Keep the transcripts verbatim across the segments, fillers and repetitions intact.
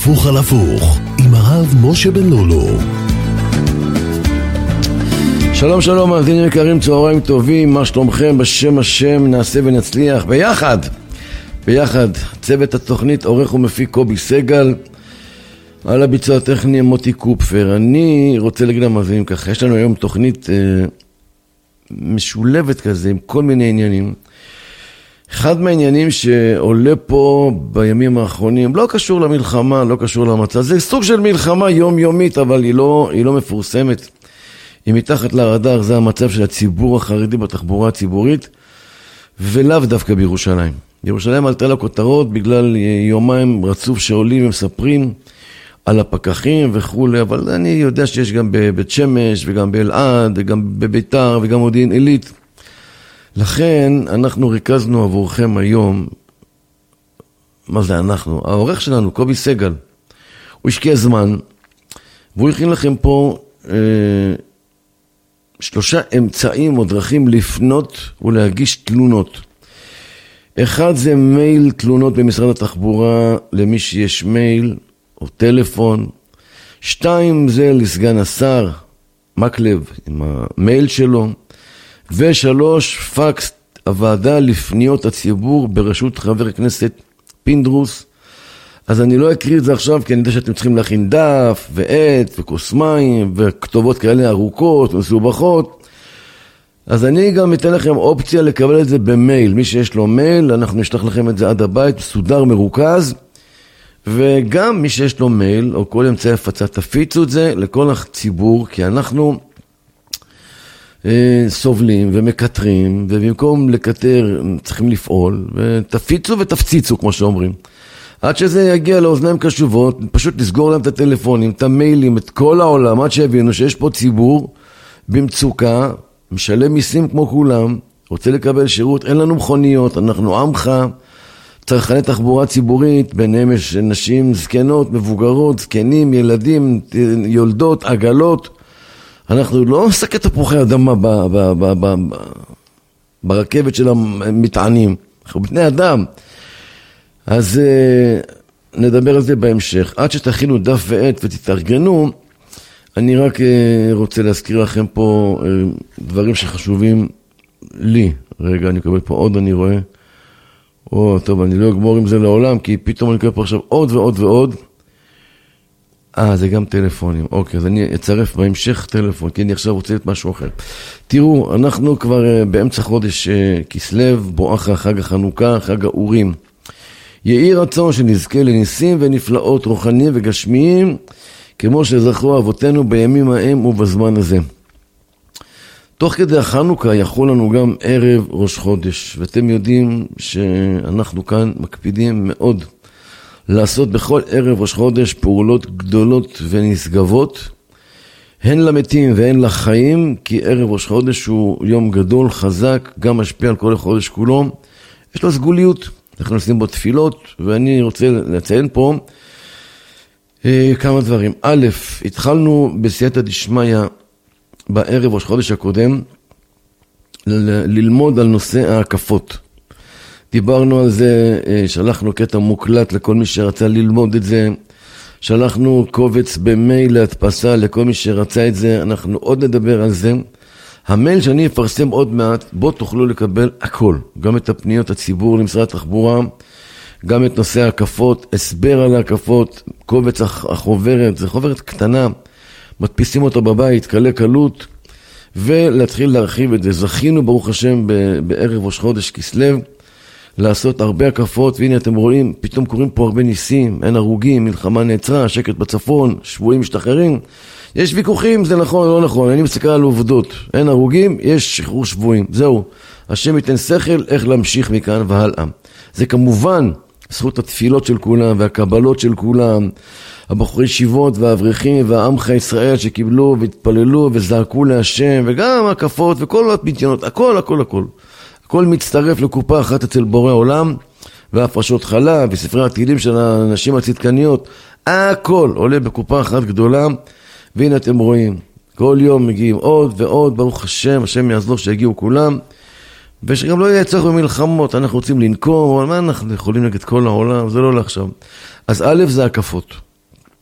הפוך על הפוך עם הרב משה בן לולו. שלום שלום מאזינים יקרים, צהריים טובים, מה שלומכם? בשם השם נעשה ונצליח ביחד ביחד. צוות התוכנית עורך ומפיק קובי סגל, על הביצוע הטכני מוטי קופפר. אני רוצה להגיד למאזינים ככה, יש לנו היום תוכנית אה, משולבת כזה עם כל מיני עניינים. אחד מהעניינים שעולה פה בימים האחרונים, לא קשור למלחמה, לא קשור למצב, זה סוג של מלחמה יומיומית, אבל היא לא, היא לא מפורסמת. היא מתחת לרדאר, זה המצב של הציבור החרדי בתחבורה הציבורית, ולאו דווקא בירושלים. בירושלים עלתה לכותרות בגלל יומיים רצוף שעולים ומספרים על הפקחים וכו', אבל אני יודע שיש גם בבית שמש וגם באלעד וגם בביתר וגם מודיעין עילית. לכן אנחנו ריכזנו עבורכם היום, מה זה אנחנו? העורך שלנו, קובי סגל, הוא השקיע זמן, והוא הכין לכם פה אה, שלושה אמצעים או דרכים לפנות ולהגיש תלונות. אחד זה מייל תלונות במשרד התחבורה למי שיש מייל או טלפון. שתיים זה לסגן השר מקלב עם המייל שלו. ושלוש, פקס הוועדה לפניות הציבור בראשות חבר הכנסת פינדרוס. אז אני לא אקריא את זה עכשיו, כי אני יודע שאתם צריכים להכין דף ועט וכוס מים וכתובות כאלה ארוכות ומסובכות. אז אני גם אתן לכם אופציה לקבל את זה במייל. מי שיש לו מייל, אנחנו נשלח לכם את זה עד הבית, מסודר, מרוכז. וגם מי שיש לו מייל או כל אמצעי הפצה, תפיצו את זה לכל הציבור, כי אנחנו סובלים ומקטרים, ובמקום לקטר צריכים לפעול, ותפיצו ותפציצו כמו שאומרים. עד שזה יגיע לאוזניים קשובות, פשוט לסגור להם את הטלפונים, את המיילים, את כל העולם, עד שהבינו שיש פה ציבור במצוקה, משלם מיסים כמו כולם, רוצה לקבל שירות, אין לנו מכוניות, אנחנו עמך, צרכני תחבורה ציבורית, ביניהם יש נשים זקנות, מבוגרות, זקנים, ילדים, יולדות, עגלות. אנחנו לא נסקט תפוחי אדמה ב, ב, ב, ב, ב, ברכבת של המטענים, אנחנו בני אדם. אז uh, נדבר על זה בהמשך. עד שתכינו דף ועט ותתארגנו, אני רק uh, רוצה להזכיר לכם פה uh, דברים שחשובים לי. רגע, אני אקבל פה עוד, אני רואה. או, טוב, אני לא אגמור עם זה לעולם, כי פתאום אני אקבל פה עכשיו עוד ועוד ועוד. אה, זה גם טלפונים. אוקיי, אז אני אצרף בהמשך טלפון, כי אני עכשיו רוצה את משהו אחר. תראו, אנחנו כבר uh, באמצע חודש uh, כסלב, בואכה חג החנוכה, חג האורים. יהי רצון שנזכה לניסים ונפלאות רוחניים וגשמיים, כמו שזכרו אבותינו בימים ההם ובזמן הזה. תוך כדי החנוכה יכול לנו גם ערב ראש חודש, ואתם יודעים שאנחנו כאן מקפידים מאוד לעשות בכל ערב ראש חודש פעולות גדולות ונשגבות, הן למתים והן לחיים, כי ערב ראש חודש הוא יום גדול, חזק, גם משפיע על כל החודש כולו, יש לו סגוליות. אנחנו עושים בו תפילות, ואני רוצה לציין פה אה, כמה דברים. א', התחלנו בסייעתא דשמיא בערב ראש חודש הקודם, ל- ללמוד על נושא ההקפות. דיברנו על זה, אה, שלחנו קטע מוקלט לכל מי שרצה ללמוד את זה, שלחנו קובץ במייל להדפסה לכל מי שרצה את זה, אנחנו עוד נדבר על זה. המייל שאני אפרסם עוד מעט, בו תוכלו לקבל הכל, גם את הפניות הציבור למשרד התחבורה, גם את נושא ההקפות, הסבר על ההקפות, קובץ החוברת, זה חוברת קטנה, מדפיסים אותה בבית, קלה קלות, ולהתחיל להרחיב את זה. זכינו ברוך השם בערב ראש חודש כסלב, לעשות הרבה הקפות, והנה אתם רואים, פתאום קוראים פה הרבה ניסים, אין הרוגים, מלחמה נעצרה, שקט בצפון, שבועים משתחררים, יש ויכוחים, זה נכון או לא נכון, אני מסתכל על עובדות, אין הרוגים, יש שחרור שבועים, זהו, השם ייתן שכל איך להמשיך מכאן והלאה. זה כמובן זכות התפילות של כולם והקבלות של כולם, הבחורי ישיבות והאברכים והעמך ישראל שקיבלו והתפללו וזעקו להשם, וגם הקפות וכל הפתיונות, הכל הכל הכל, הכל מצטרף לקופה אחת אצל בורא עולם, והפרשות חלב וספרי התהילים של הנשים הצדקניות, הכל עולה בקופה אחת גדולה. והנה אתם רואים, כל יום מגיעים עוד ועוד, ברוך השם, השם יעזור שיגיעו כולם, ושגם לא יהיה צורך במלחמות, אנחנו רוצים לנקום, אבל מה אנחנו יכולים נגד כל העולם, זה לא לעכשיו. אז א' זה הקפות.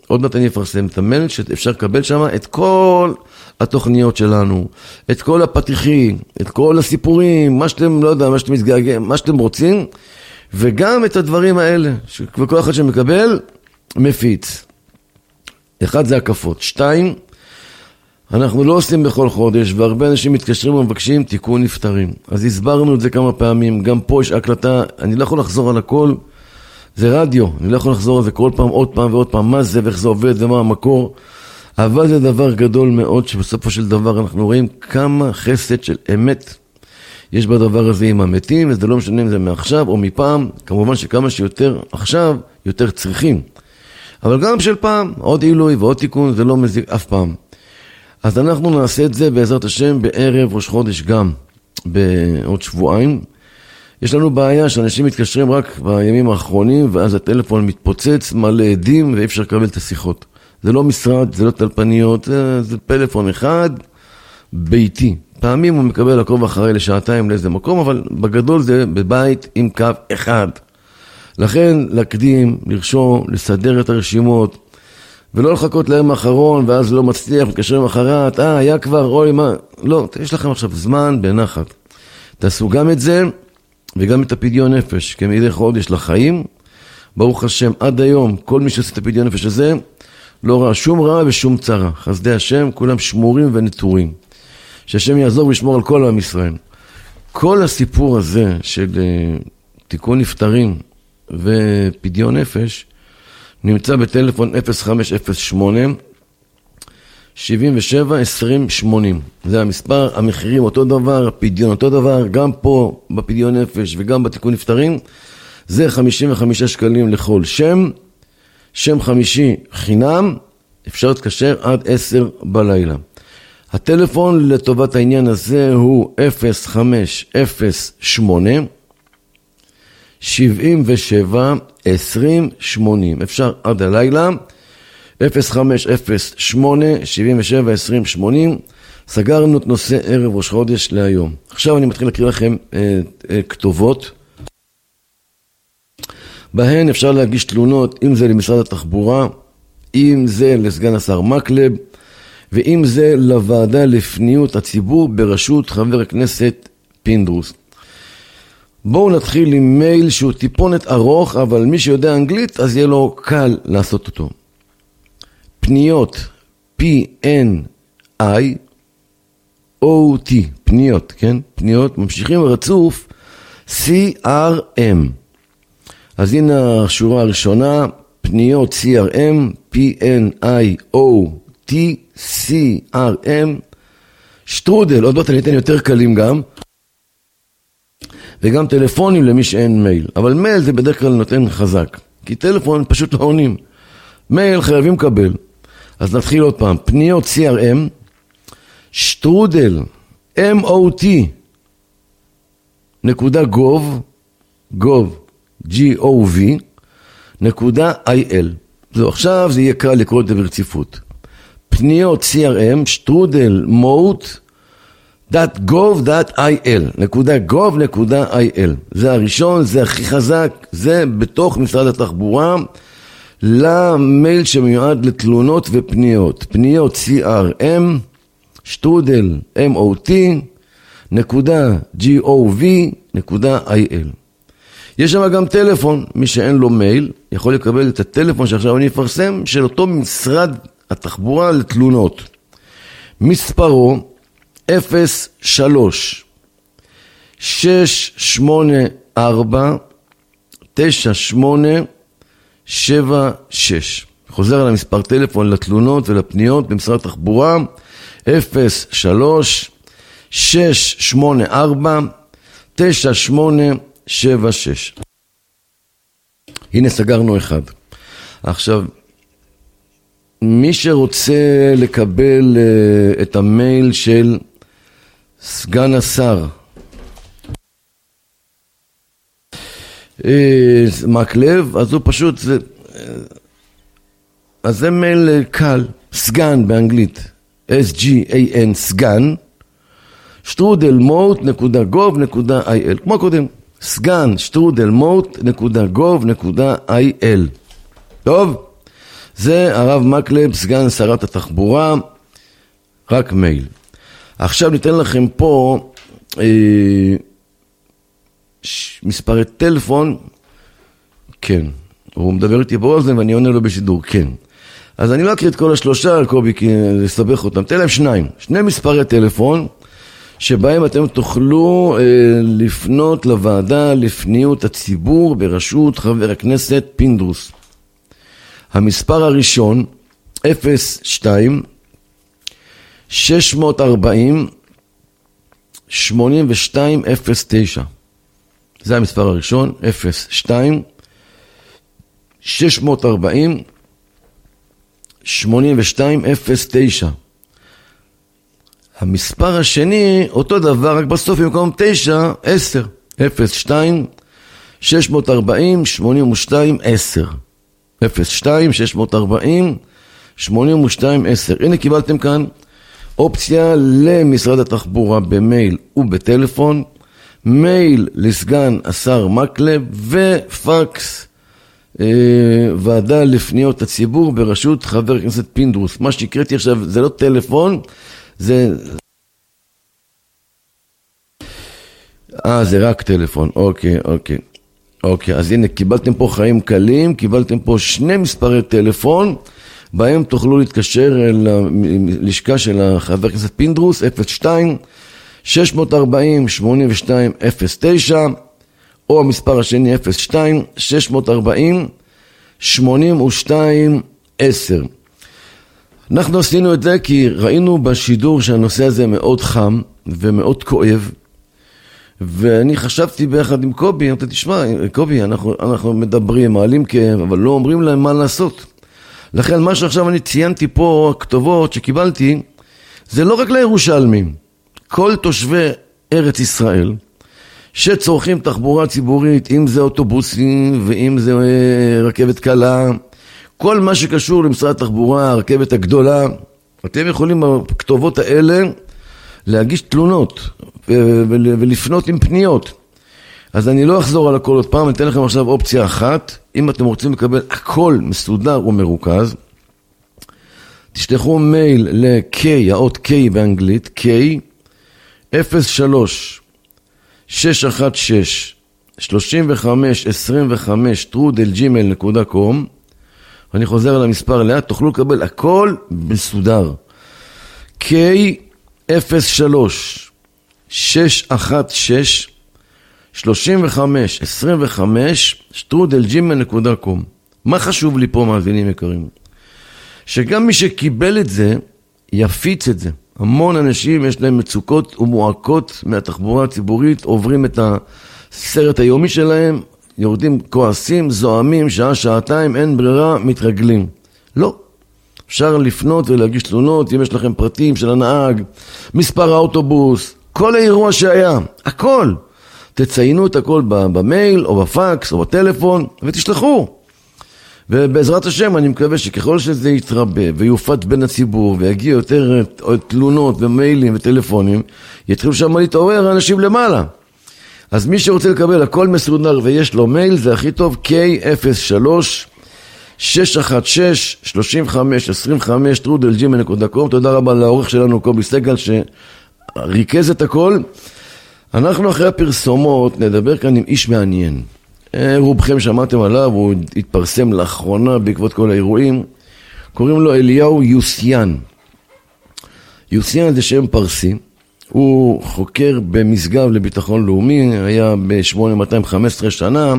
עוד מעט אני אפרסם את המייל שאפשר לקבל שם את כל התוכניות שלנו, את כל הפתיחים, את כל הסיפורים, מה שאתם, לא יודע, מה שאתם מתגעגעים, מה שאתם רוצים, וגם את הדברים האלה, וכל אחד שמקבל, מפיץ. אחד זה הקפות. שתיים, אנחנו לא עושים בכל חודש, והרבה אנשים מתקשרים ומבקשים תיקון נפטרים. אז הסברנו את זה כמה פעמים, גם פה יש הקלטה, אני לא יכול לחזור על הכל, זה רדיו, אני לא יכול לחזור על זה כל פעם, עוד פעם ועוד פעם, מה זה ואיך זה עובד ומה המקור, אבל זה דבר גדול מאוד, שבסופו של דבר אנחנו רואים כמה חסד של אמת יש בדבר הזה עם המתים, וזה לא משנה אם זה מעכשיו או מפעם, כמובן שכמה שיותר עכשיו, יותר צריכים. אבל גם של פעם, עוד עילוי ועוד תיקון, זה לא מזיק אף פעם. אז אנחנו נעשה את זה בעזרת השם בערב ראש חודש גם, בעוד שבועיים. יש לנו בעיה שאנשים מתקשרים רק בימים האחרונים, ואז הטלפון מתפוצץ, מלא עדים, ואי אפשר לקבל את השיחות. זה לא משרד, זה לא טלפניות, זה, זה פלאפון אחד, ביתי. פעמים הוא מקבל עקוב אחרי לשעתיים לאיזה מקום, אבל בגדול זה בבית עם קו אחד. לכן להקדים, לרשום, לסדר את הרשימות, ולא לחכות להם האחרון, ואז לא מצליח, מתקשרים אחרת, אה, היה כבר, אוי, מה, לא, יש לכם עכשיו זמן בנחת. תעשו גם את זה, וגם את הפדיון נפש, כמדי חודש לחיים, ברוך השם, עד היום, כל מי שעושה את הפדיון נפש הזה, לא ראה שום רעה ושום צרה. חסדי השם, כולם שמורים ונטורים. שהשם יעזור וישמור על כל עם ישראל. כל הסיפור הזה של uh, תיקון נפטרים ופדיון נפש, נמצא בטלפון אפס חמש אפס שמונה שבעים ושבע עשרים שמונים. זה המספר, המחירים אותו דבר, הפדיון אותו דבר, גם פה בפדיון נפש וגם בתיקון נפטרים, זה חמישים וחמישה שקלים לכל שם, שם חמישי חינם, אפשר להתקשר עד עשר בלילה. הטלפון לטובת העניין הזה הוא אפס חמש אפס שמונה שבעים ושבע עשרים שמונים. אפשר עד הלילה, אפס חמש אפס שמונה שבעים ושבע עשרים שמונים. סגרנו את נושא ערב ראש חודש להיום. עכשיו אני מתחיל להקריא לכם אה, אה, כתובות. בהן אפשר להגיש תלונות, אם זה למשרד התחבורה, אם זה לסגן השר מקלב, ואם זה לוועדה לפניות הציבור בראשות חבר הכנסת פינדרוס. בואו נתחיל עם מייל שהוא טיפונת ארוך, אבל מי שיודע אנגלית אז יהיה לו קל לעשות אותו. פניות, P-N-I-O-T, פניות, כן? פניות, ממשיכים רצוף, C-R-M. אז הנה השורה הראשונה, פניות C-R-M, P-N-I-O-T, C-R-M, שטרודל, עוד מעט אני אתן יותר קלים גם, וגם טלפונים למי שאין מייל. אבל מייל זה בדרך כלל נותן חזק, כי טלפון פשוט לא עונים. מייל חייבים לקבל. אז נתחיל עוד פעם, פניות C-R-M, שטרודל, M-O-T, נקודה גוב, גוב, G-O-V, נקודה I-L. זהו, עכשיו זה יהיה קל לקרוא את זה ברציפות. פניות C-R-M, שטרודל, מוט, דאט גוב דאט איי אל, נקודה גוב נקודה איי אל. זה הראשון, זה הכי חזק, זה בתוך משרד התחבורה, למייל שמיועד לתלונות ופניות. פניות C-R-M, שטרודל, M-O-T, נקודה G-O-V, נקודה איי אל. יש שם גם טלפון, מי שאין לו מייל, יכול לקבל את הטלפון שעכשיו אני אפרסם, של אותו משרד התחבורה לתלונות. מספרו, אפס שלוש שש שמונה ארבע תשע שמונה שבע שש. חוזר על המספר טלפון לתלונות ולפניות במשרד התחבורה, אפס שלוש שש שמונה ארבע תשע שמונה שבע שש. הנה סגרנו אחד. עכשיו, מי שרוצה לקבל uh, את המייל של סגן השר uh, מקלב, אז הוא פשוט, זה, uh, אז זה מייל uh, קל, סגן באנגלית, S-G-A-N, סגן, שטרודל מוט נקודה גוב נקודה איי אל, כמו קודם, סגן שטרודל מוט נקודה גוב נקודה איי אל. טוב? זה הרב מקלב, סגן שרת התחבורה, רק מייל. עכשיו ניתן לכם פה אה, מספרי טלפון, כן, הוא מדבר איתי באוזן ואני עונה לו בשידור, כן. אז אני לא אקריא את כל השלושה, קובי, כי לסבך אותם. תן להם שניים, שני מספרי טלפון, שבהם אתם תוכלו אה, לפנות לוועדה לפניות הציבור בראשות חבר הכנסת פינדרוס. המספר הראשון, אפס שתיים שש ארבעים שמונים ושתיים אפס תשע. זה המספר הראשון, אפס שתיים שש ארבעים שמונים ושתיים אפס תשע. המספר השני, אותו דבר, רק בסוף במקום תשע, עשר. אפס שתיים שש ארבעים שמונים ושתיים עשר. אפס שתיים שש ארבעים שמונים ושתיים עשר. הנה קיבלתם כאן אופציה למשרד התחבורה במייל ובטלפון, מייל לסגן השר מקלב ופקס אה, ועדה לפניות הציבור בראשות חבר הכנסת פינדרוס. מה שקראתי עכשיו זה לא טלפון, זה אה זה רק טלפון. אוקיי, אוקיי. אוקיי, אז הנה קיבלתם פה חיים קלים, קיבלתם פה שני מספרי טלפון, בהם תוכלו להתקשר ללשכה של חבר הכנסת פינדרוס, אפס שתיים שש ארבעים שמונים ושתיים אפס תשע, או המספר השני אפס שתיים שש ארבעים שמונים ושתיים עשר. אנחנו עשינו את זה כי ראינו בשידור שהנושא הזה מאוד חם ומאוד כואב, ואני חשבתי ביחד עם קובי, אמרתי, תשמע, קובי, אנחנו, אנחנו מדברים, מעלים כאב, אבל לא אומרים להם מה לעשות. לכן מה שעכשיו אני ציינתי פה, הכתובות שקיבלתי, זה לא רק לירושלמים, כל תושבי ארץ ישראל, שצורכים תחבורה ציבורית, אם זה אוטובוסים, ואם זה רכבת קלה, כל מה שקשור למשרד התחבורה, הרכבת הגדולה, אתם יכולים בכתובות האלה להגיש תלונות ולפנות עם פניות. אז אני לא אחזור על הכל עוד פעם, אני אתן לכם עכשיו אופציה אחת. אם אתם רוצים לקבל הכל מסודר ומרוכז, תשלחו מייל ל-K, האות K באנגלית, K, אפס שלוש שש אחת שש שלושים וחמש עשרים וחמש טרודל ג'ימייל נקודה קום. אני חוזר על המספר לאט, תוכלו לקבל הכל מסודר. K, אפס שלוש שש אחת שש שלושים וחמש עשרים וחמש טרודל ג'ימייל נקודה קום. מה חשוב לי פה, מאזינים יקרים? שגם מי שקיבל את זה יפיץ את זה. המון אנשים יש להם מצוקות ומועקות מהתחבורה הציבורית, עוברים את הסרט היומי שלהם, יורדים כועסים, זועמים, שעה, שעתיים, אין ברירה, מתרגלים. לא. אפשר לפנות ולהגיש תלונות, אם יש לכם פרטים של הנהג, מספר האוטובוס, כל האירוע שהיה, הכל. תציינו את הכל במייל או בפקס או בטלפון ותשלחו. ובעזרת השם אני מקווה שככל שזה יתרבה ויופץ בין הציבור ויגיע יותר תלונות ומיילים וטלפונים, יתחילו שם להתעורר אנשים למעלה. אז מי שרוצה לקבל הכל מסודר ויש לו מייל, זה הכי טוב, K אפס שלוש שש אחת שש שלושים וחמש עשרים וחמש טרודל ג'ימייל נקודה קום. תודה רבה לעורך שלנו קובי סגל שריכז את הכל. אנחנו אחרי הפרסומות נדבר כאן עם איש מעניין. רובכם שמעתם עליו, הוא התפרסם לאחרונה בעקבות כל האירועים. קוראים לו אליהו יוסיאן. יוסיאן זה שם פרסי. הוא חוקר במשגב לביטחון לאומי, היה ב-שמונה מאתיים וחמש עשרה שנה.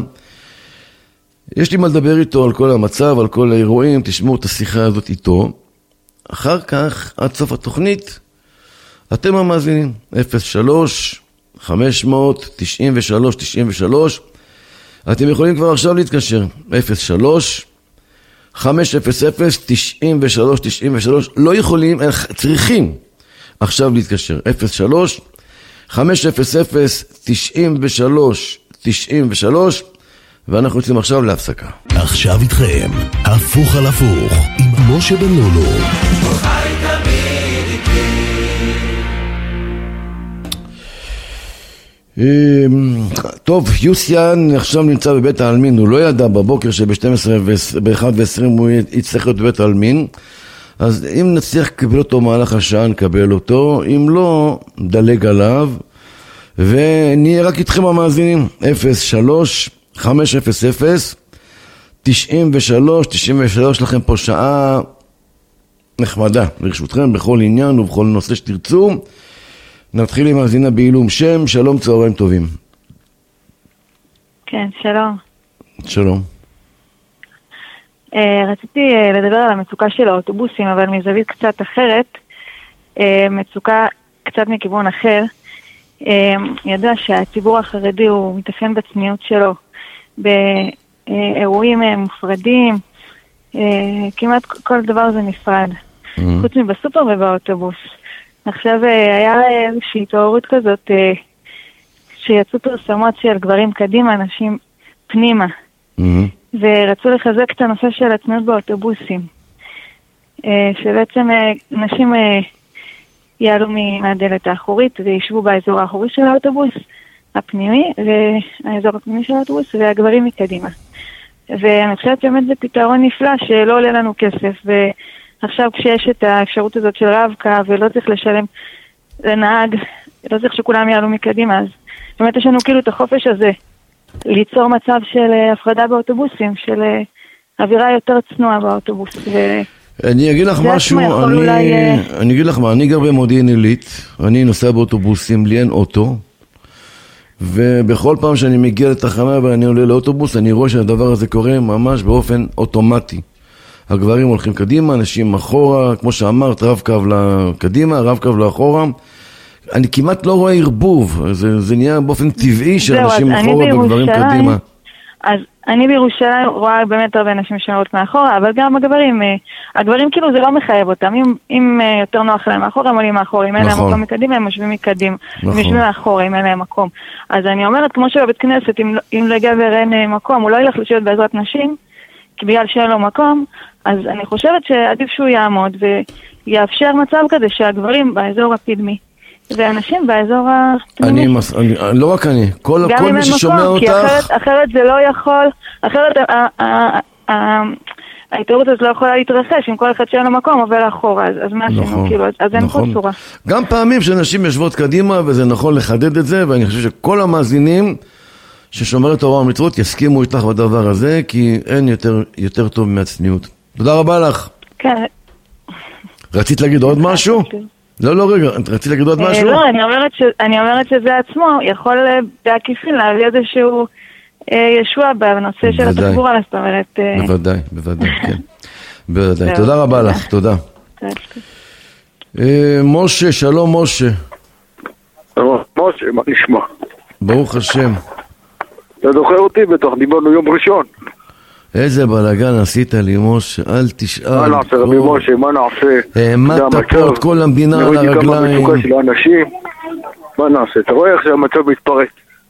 יש לי מה לדבר איתו על כל המצב, על כל האירועים, תשמעו את השיחה הזאת איתו. אחר כך, עד סוף התוכנית, אתם המאזינים, אפס שלוש חמש תשע שלוש תשע שלוש. אתם יכולים כבר עכשיו להתקשר, אפס שלוש חמש אפס אפס תשע שלוש תשע שלוש. לא יכולים, צריכים עכשיו להתקשר, אפס שלוש חמש אפס אפס תשע שלוש תשע שלוש. ואנחנו יוצאים עכשיו להפסקה. עכשיו איתכם, הפוך על הפוך, עם משה בן לולו. חי תמיד איתי. טוב, יוסיאן עכשיו נמצא בבית העלמין, הוא לא ידע בבוקר שב-שתים עשרה ב-אחת ועשרים הוא יצטרך להיות בבית העלמין, אז אם נצליח לקבל אותו מהלך השעה נקבל אותו, אם לא דלג עליו, ונהיה רק איתכם המאזינים. אפס שלוש חמש אפס אפס תשעים ושלוש תשעים ושלוש, לכם פה שעה נחמדה לרשותכם בכל עניין ובכל נושא שתרצו. נתחיל עם מאזינה בעילום שם. שלום, צהריים טובים. כן, שלום. שלום. Uh, רציתי uh, לדבר על המצוקה של האוטובוסים, אבל מזווית קצת אחרת, uh, מצוקה קצת מכיוון אחר. Uh, ידוע שהציבור החרדי הוא מתאפיין בצניעות שלו, באירועים uh, מופרדים, uh, כמעט כל דבר זה נפרד, mm-hmm. חוץ מבסופר ובאוטובוס. עכשיו uh, היה איזושהי התעוררות כזאת, uh, שיצאו פרסומות של גברים קדימה, נשים פנימה. Mm-hmm. ורצו לחזק את הנושא של הצניעות באוטובוסים, שבעצם נשים יעלו מהדלת האחורית וישבו באזור האחורי של האוטובוס הפנימי, והאזור הפנימי של האוטובוס, והגברים מקדימה. ואני חושבת באמת זה פתרון נפלא שלא עולה לנו כסף, ועכשיו כשיש את האפשרות הזאת של רב-קו ולא צריך לשלם לנהג, לא צריך שכולם יעלו מקדימה, אז באמת יש לנו כאילו את החופש הזה ליצור מצב של הפרדה באוטובוסים, של אווירה יותר צנועה באוטובוס. אני אגיד לך משהו, אני אגיד לך מה, אני גר במודיעין עילית, אני נוסע באוטובוסים, לי אין אוטו, ובכל פעם שאני מגיע לתחנה ואני עולה לאוטובוס, אני רואה שהדבר הזה קורה ממש באופן אוטומטי. הגברים הולכים קדימה, אנשים אחורה, כמו שאמרת, רב קו לקדימה, רב קו לאחורה, אני כמעט לא רואה ערבוב, זה, זה נהיה באופן טבעי שאנשים אחורה וגברים קדימה. אז אני בירושלים רואה באמת הרבה נשים שעולות מאחורה, אבל גם הגברים, הגברים כאילו זה לא מחייב אותם, אם, אם יותר נוח להם מאחורה, הם עולים מאחורה, אם אין להם מקום מקדימה, הם משווים מקדימה, הם משווים מאחורה, אם אין להם מקום. אז אני אומרת, כמו שבבית כנסת, אם, אם לגבר אין מקום, הוא לא ילך לשבת בעזרת נשים, כי בגלל שאין לו מקום, אז אני חושבת שעדיף שהוא יעמוד ויאפשר מצב כזה שהגברים באזור הקדמי ואנשים באזור הפנימי. אני, מס... אני, לא רק אני, כל, כל מי ששומע מקום, אותך. כי אחרת, אחרת זה לא יכול, אחרת ההתעוררות הזאת לא יכולה להתרחש, אם כל אחד שאין לו מקום עובר אחורה, אז, אז מה נכון, עשינו, כאילו, אז אין נכון. כל צורה. גם פעמים שאנשים יושבות קדימה, וזה נכון לחדד את זה, ואני חושב שכל המאזינים ששומר את ההוראה המצוות יסכימו איתך בדבר הזה, כי אין יותר, יותר טוב מהצניעות. תודה רבה לך. כן. רצית להגיד עוד משהו? לא, לא, רגע, רצית להגיד עוד משהו? לא, אני אומרת, ש... אני אומרת שזה עצמו יכול בעקיפין להביא איזשהו ישוע בנושא של התחבורה, זאת אומרת... בוודאי, בוודאי, כן. בוודאי. תודה רבה לך, תודה. משה, שלום משה. משה, מה נשמע? ברוך השם. אתה זוכר אותי? בטח דיברנו יום ראשון. איזה בלגן עשית לי, משה, אל תשאל. מה נעשה, רבי משה, מה נעשה? העמדת פה את כל המדינה על הרגליים. נראיתי כמה מצוקה של האנשים. מה נעשה? אתה רואה איך שהמצב מתפרץ.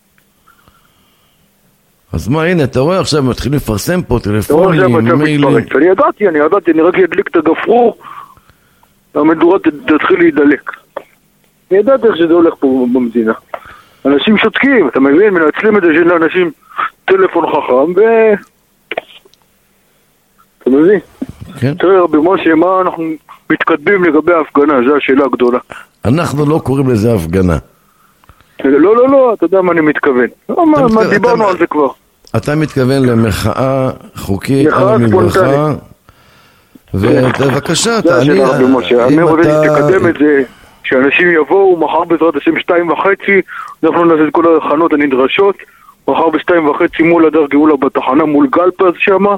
אז מה, הנה, אתה רואה עכשיו, מתחיל לפרסם פה טלפונים, אתה רואה שהמצב מתפרץ. אני ידעתי, אני ידעתי, אני רק אדליק את הגפרור, והמדורה תתחיל להידלק. אני ידעתי איך שזה הולך פה במדינה. אנשים שותקים, אתה מבין? מנצלים את זה של אנשים טלפון חכם, ו... אתה מבין? כן. תראה רבי משה, מה אנחנו מתקדמים לגבי ההפגנה? זו השאלה הגדולה. אנחנו לא קוראים לזה הפגנה. לא, לא, לא, אתה יודע מה אני מתכוון. מה דיברנו על זה כבר? אתה מתכוון למחאה חוקית על המדרכה, ובבקשה, זה השאלה רבי משה. אני רוצה שתקדם את זה, שאנשים יבואו מחר בעזרת השם שתיים וחצי, אנחנו נעשה את כל ההכנות הנדרשות, מחר בשתיים וחצי מול הדר גאולה בתחנה, מול גלפז שמה.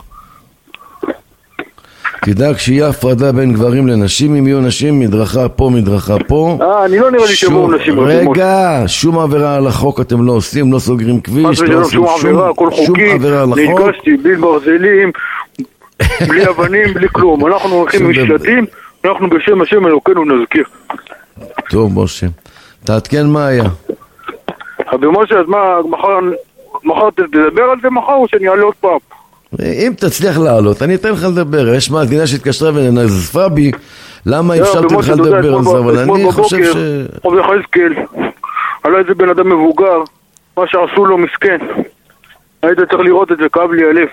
תדאג שיהיה הפרדה בין גברים לנשים, אם יהיו נשים, מדרכה פה, מדרכה פה. אה, אני לא נראה לי שבואו נשים. רגע, שום עבירה על החוק אתם לא עושים, לא סוגרים כביש, לא עושים שום עבירה על החוק. נתגשתי בלי ברזלים, בלי אבנים, בלי כלום. אנחנו הולכים משלטים, אנחנו בשם השם אלוקינו נזכיר. טוב, משה. תעדכן מה היה. רבי משה, אז מה, מחר תדבר על זה מחר או שאני אעלה עוד פעם? אם תצליח לעלות, אני אתן לך לדבר. יש מאזינה שהתקשרה ונזפה בי, למה אפשרתי לך לדבר על זה, אבל אני חושב ש... רבי חזקאל, עלה איזה בן אדם מבוגר, מה שעשו לו מסכן. היית צריך לראות את זה, כאב לי הלב.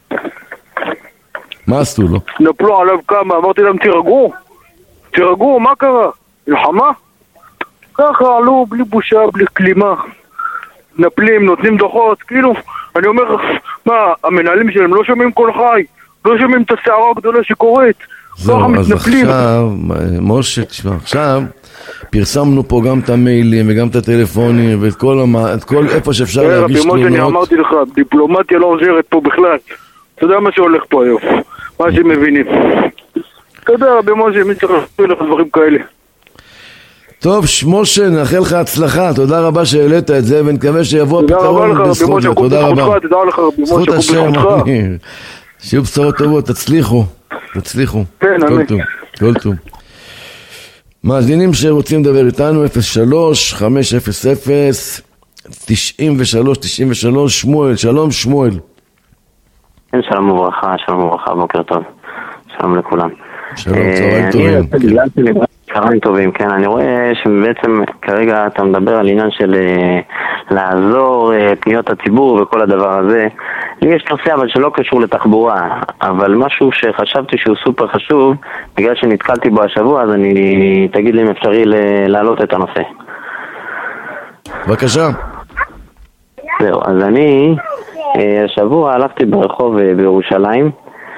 מה עשו לו? נפלו עליו כמה, אמרתי להם תירגעו, תירגעו, מה קרה? מלחמה? ככה עלו בלי בושה, בלי כלימה, נפלים, נותנים דוחות, כאילו, אני אומר, מה, המנהלים שלהם לא שומעים כל חי, לא שומעים את הסערה הגדולה שקורית, זהו, אז עכשיו, משה, תשמע, עכשיו פרסמנו פה גם את המיילים וגם את הטלפונים ואת כל, המה, את כל איפה שאפשר להגיש תלונות. אני אמרתי לך, דיפלומטיה לא עוזרת פה בכלל, אתה יודע מה שהולך פה היום, מה שהם מבינים. אתה יודע, רבי משה, מי צריך לעשות לך דברים כאלה. טוב, משה, נאחל לך הצלחה, תודה רבה שהעלית את זה, ונקווה שיבוא הפתרון בזכות, תודה רבה. זכות השם, שיהיו בשורות טובות, תצליחו, תצליחו. כן, כל טוב, כל טוב. מאזינים שרוצים לדבר איתנו, אפס שלוש חמש אפס אפס תשעים ושלוש תשעים ושלוש, שמואל, שלום שמואל. שלום וברכה, שלום וברכה, בוקר טוב. שלום לכולם. שלום, צהריים טובים. צהריים טובים, כן. אני רואה שבעצם כרגע אתה מדבר על עניין של לעזור פניות הציבור וכל הדבר הזה. לי יש נושא אבל שלא קשור לתחבורה, אבל משהו שחשבתי שהוא סופר חשוב, בגלל שנתקלתי בו השבוע, אז אני, תגיד לי אם אפשרי להעלות את הנושא. בבקשה. זהו, אז אני השבוע הלכתי ברחוב בירושלים,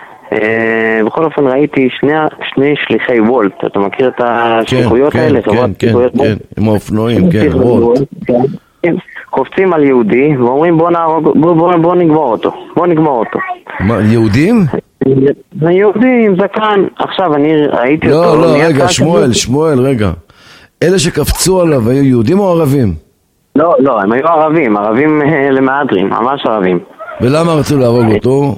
בכל אופן ראיתי שני, שני שליחי וולט. אתה מכיר את השליחויות כן, האלה? כן, כן, כן, כן, עם האופנועים, כן, וולט. חופצים על יהודי ואומרים בוא נהרוג, בוא, בוא, בוא נגמור אותו, בוא נגמור אותו. מה, יהודים? יהודים, זקן. עכשיו אני ראיתי לא, אותו. לא, לא, רגע, שמואל, שמואל, רגע. אלה שקפצו עליו היו יהודים או ערבים? לא, לא, הם היו ערבים, ערבים למהדרין, ממש ערבים. ולמה רצו להרוג אותו?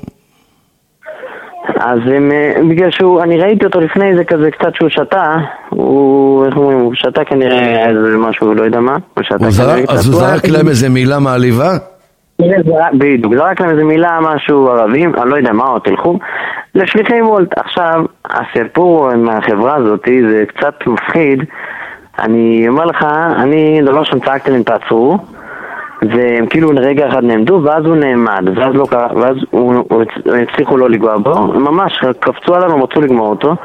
אז הם, בגלל שהוא, אני ראיתי אותו לפני זה כזה קצת שהוא שתה, הוא, איך אומרים, הוא שתה כנראה איזה משהו, לא יודע מה, הוא שתה כנראה קצת. אז הוא זרק להם איזה מילה מעליבה? בדיוק, זרק להם איזה מילה, משהו ערבים, אני לא יודע מה, או תלכו, לשליחי וולט. עכשיו, הסיפור מהחברה הזאת זה קצת מפחיד, אני אומר לך, אני דבר שם צעקתי להם תעצרו, והם כאילו לרגע אחד נעמדו, ואז הוא נעמד, ואז, לא, ואז הוא, הוא, הוא הצליחו לא לגוע בו, ממש קפצו עליו, הם רצו לגמור אותו,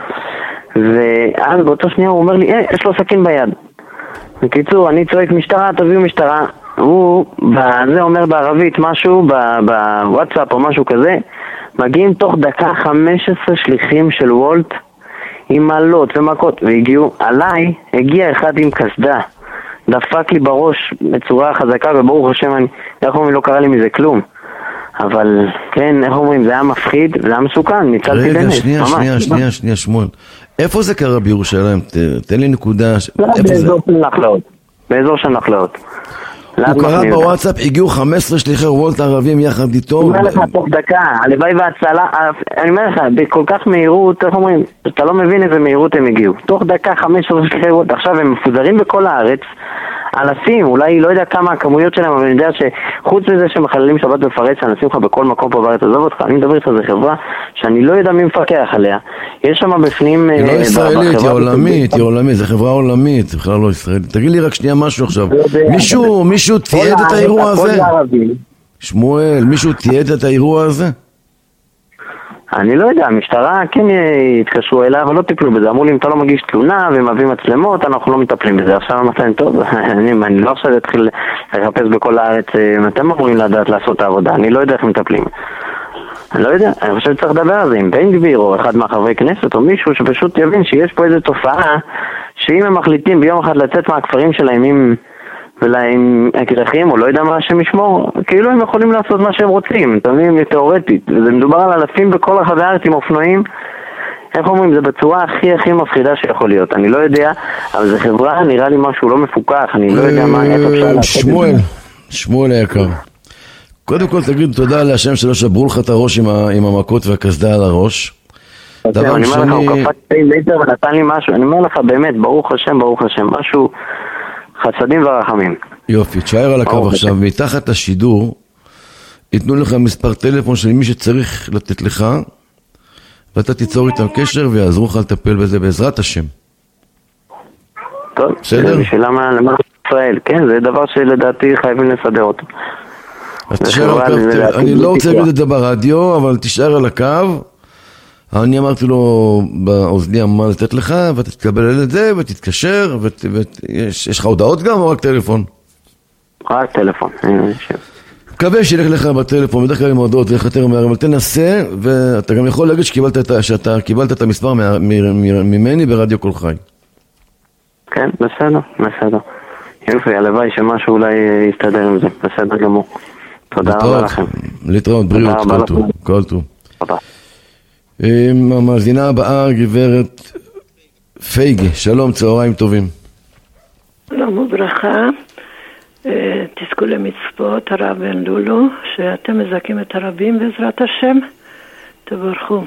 ואז באותו שנייה הוא אומר לי, אה, יש לו סכין ביד. בקיצור, אני צועק משטרה, תביאו משטרה, הוא בזה אומר בערבית משהו, בוואטסאפ או משהו כזה, מגיעים תוך דקה חמש עשרה שליחים של וולט, עם מעלות ומכות, והגיעו, עליי הגיע אחד עם קסדה, דפק לי בראש בצורה חזקה, וברוך השם, אני, איך אומרים, לא קרה לי מזה כלום. אבל, כן, איך אומרים, זה היה מפחיד, זה היה מסוכן, ניצלתי בנס. רגע, שנייה, שנייה, שנייה, שנייה, שמואל. איפה זה קרה בירושלים? תן לי נקודה. באזור של נחלאות. באזור של נחלאות. הוא קרא בוואטסאפ, הגיעו חמש עשרה שליחי וולט ערבים יחד איתו. אני אומר לך, תוך דקה, הלוואי והצלה, אני אומר לך, בכל כך מהירות, איך אומרים, אתה לא מבין איזה מהירות הם הגיעו. תוך דקה חמש עשרה שליחי וולט, עכשיו הם מפוזרים בכל הארץ, אלפים, אולי לא יודע כמה הכמויות שלהם, אבל אני יודע שחוץ מזה שמחללים שבת בפרץ, אנשים לך בכל מקום פה בארץ, עזוב אותך, אני מדבר איתך, זה חברה שאני לא יודע מי מפקח עליה. יש שם בפנים... היא לא ישראלית, היא עולמית, היא עולמית, זה חברה עולמית, בכלל לא ישראלית. תגיד לי רק שנייה משהו עכשיו. מישהו, מישהו תיעד את האירוע הזה? שמואל, מישהו תיעד את האירוע הזה? אני לא יודע, המשטרה כן התקשרו אליו, אבל לא טיפלו בזה. אמרו לי, אם אתה לא מגיש תלונה ומביא מצלמות, אנחנו לא מטפלים בזה. עכשיו אמרתי, טוב, אני, אני לא עכשיו אתחיל לחפש בכל הארץ, אתם אמורים לדעת לעשות את העבודה, אני לא יודע איך מטפלים. אני לא יודע, אני חושב שצריך לדבר על זה עם בן גביר או אחד מהחברי כנסת או מישהו שפשוט יבין שיש פה איזו תופעה שאם הם מחליטים ביום אחד לצאת מהכפרים שלהם עם... ולהם אקרחים, או לא יודע מה שהם ישמור, כאילו הם יכולים לעשות מה שהם רוצים, אתה מבין, תיאורטית, וזה מדובר על אלפים בכל רחבי הארץ עם אופנועים, איך אומרים, זה בצורה הכי הכי מפחידה שיכול להיות, אני לא יודע, אבל זה חברה, נראה לי משהו לא מפוקח, אני לא יודע מה, איך אפשר לעשות. שמואל, שמואל היקר, קודם כל תגיד תודה להשם שלא שברו לך את הראש עם המכות והקסדה על הראש. דבר שני... אני אומר לך, הוא קפצתי מטר ונתן לי משהו, אני אומר לך באמת, ברוך השם, ברוך השם, משהו חסדים ורחמים. יופי, תשאר על הקו עכשיו, מתחת השידור, ייתנו לך מספר טלפון של מי שצריך לתת לך, ואתה תיצור איתם קשר ויעזרו לך לטפל בזה בעזרת השם. טוב, בסדר? בשביל למה, ישראל, כן, זה דבר שלדעתי חייבים לסדר אותו. אז תשאר על הקו, אני לא רוצה להגיד את זה ברדיו, אבל תשאר על הקו. אני אמרתי לו באוזניה מה לתת לך, ואתה תקבל את זה, ותתקשר, ויש לך הודעות גם או רק טלפון? רק טלפון, אני חושב. מקווה שילך לך בטלפון, בדרך כלל עם הודעות, זה יותר מהר, אבל תנסה, ואתה גם יכול להגיד שקיבלת את, שאתה קיבלת את המספר ממני ברדיו כל חי. כן, בסדר, בסדר. יופי, הלוואי שמשהו אולי יסתדר עם זה, בסדר גמור. תודה רבה לכם. להתראות, בריאות, כל טוב. כל טוב. תודה. המאזינה הבאה, גברת פייגי, שלום, צהריים טובים. שלום וברכה. תזכו למצוות הרב בן לולו, שאתם מזכים את הרבים בעזרת השם, תברכו.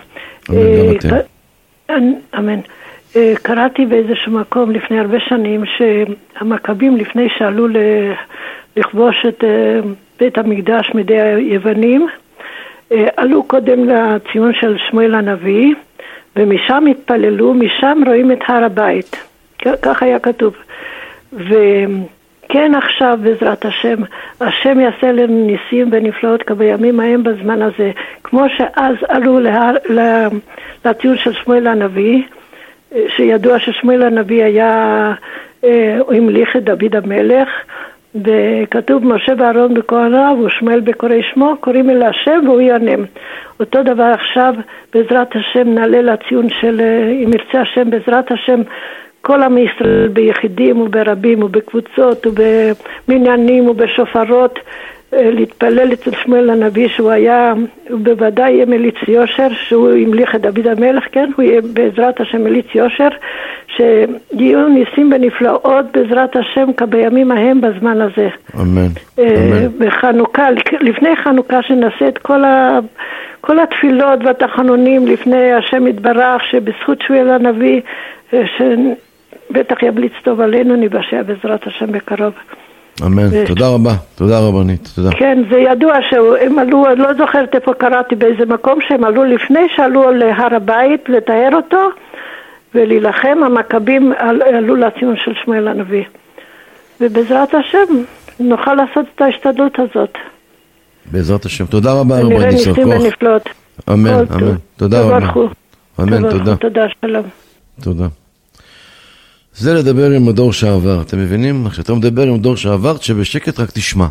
אמן. קראתי באיזשהו מקום לפני הרבה שנים שהמכבים לפני שעלו לכבוש את בית המקדש מידי היוונים, עלו קודם לציון של שמואל הנביא, ומשם התפללו, משם רואים את הר הבית. כך היה כתוב. ו... כן, עכשיו בעזרת השם, השם יעשה לנו ניסים ונפלאות כבימים ההם בזמן הזה, כמו שאז עלו להר, לציון של שמואל הנביא, שידוע ששמואל הנביא היה, הוא המליך את דוד המלך, וכתוב משה ואהרון בכהניו ושמואל בקורא שמו, קוראים אל השם והוא יענם. אותו דבר עכשיו בעזרת השם נעלה לציון של, אם ירצה השם בעזרת השם, כל עם ישראל ביחידים וברבים ובקבוצות ובמניינים ובשופרות להתפלל אצל שמואל הנביא שהוא היה, הוא בוודאי יהיה מליץ יושר, שהוא המליך את דוד המלך, כן? הוא יהיה בעזרת השם מליץ יושר, שיהיו ניסים ונפלאות בעזרת השם כבימים ההם בזמן הזה. אמן. בחנוכה, לפני חנוכה שנעשה את כל ה... כל התפילות והתחנונים לפני השם יתברך, שבזכות שמואל הנביא, שבטח יבליץ טוב עלינו, נבשע בעזרת השם בקרוב. אמן, ו... תודה רבה, תודה רבנית, תודה. כן, זה ידוע שהם עלו, אני לא זוכרת איפה קראתי באיזה מקום, שהם עלו לפני שעלו להר הבית, לתאר אותו, ולהילחם, המכבים עלו לציון של שמואל הנביא. ובעזרת השם נוכל לעשות את ההשתדלות הזאת. בעזרת השם, תודה רבה רבנית, נראה ניסים ונפלאות. אמן, אמן, תודה רבה. אמן, תודה. תודה, שלום. תודה. זה לדבר עם הדור שעבר, אתם מבינים? כשאתה מדבר עם הדור שעבר, שבשקט רק תשמע.